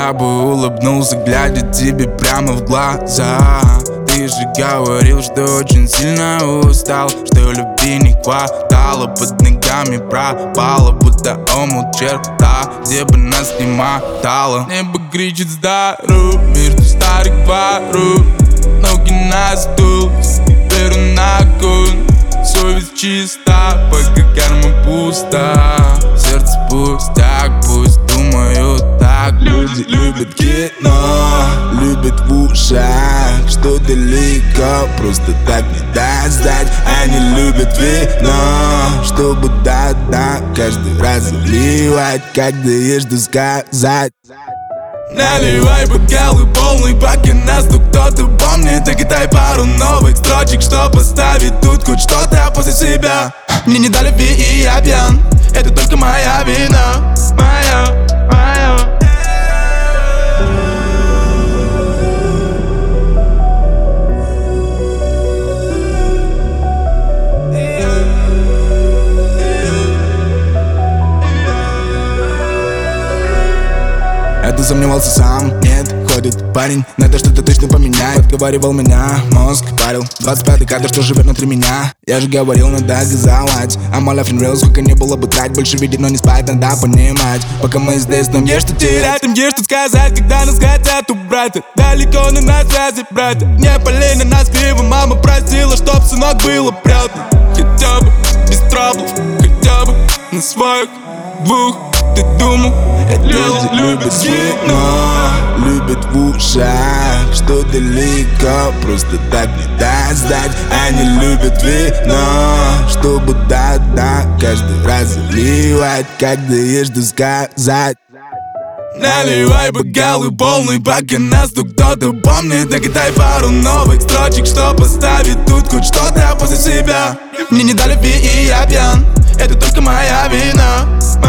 я бы улыбнулся, глядя тебе прямо в глаза. Ты же говорил, что очень сильно устал, что любви не хватало, под ногами пропало, будто омут черта, где бы нас не мотало. Небо кричит здоров, между старых воров, ноги на стул, теперь на огонь. Совесть чиста, пока карма пуста, сердце пустяк, пусть думают так. Люди любят кино, любят в ушах, что далеко просто так не достать. Они любят вино, чтобы да-да каждый раз заливать, когда есть что сказать. Наливай бокалы полный, пока нас тут кто-то помнит. И кидай пару новых строчек, чтоб поставить тут хоть что-то после себя. Мне не дали любви и я пьян, это только моя вина. Моя. Я сомневался сам, нет, ходит парень, надо что-то точно поменять. Подговаривал меня, мозг парил, 25-й кадр, что живет внутри меня. Я же говорил, надо газовать, I'm all off in real, сколько не было бы трать. Больше видеть, но не спать, надо понимать. Пока мы здесь, нам есть что терять, нам есть что сказать, когда нас хотят убрать. Далеко, но на связи, братья, не полей на нас криво. Мама просила, чтоб сынок было приятно. Хотя бы без траблов, хотя бы на своих двух. Ты думал, люди любят кино, любят в ушах, что далеко просто так не достать. Они любят вино, чтобы да-да каждый раз заливать, когда есть что сказать. Наливай бокалы полный, пока нас тут кто-то помнит. И кидай пару новых строчек, чтоб поставить тут хоть что-то после себя. Мне не дали любви и я пьян, это только моя вина.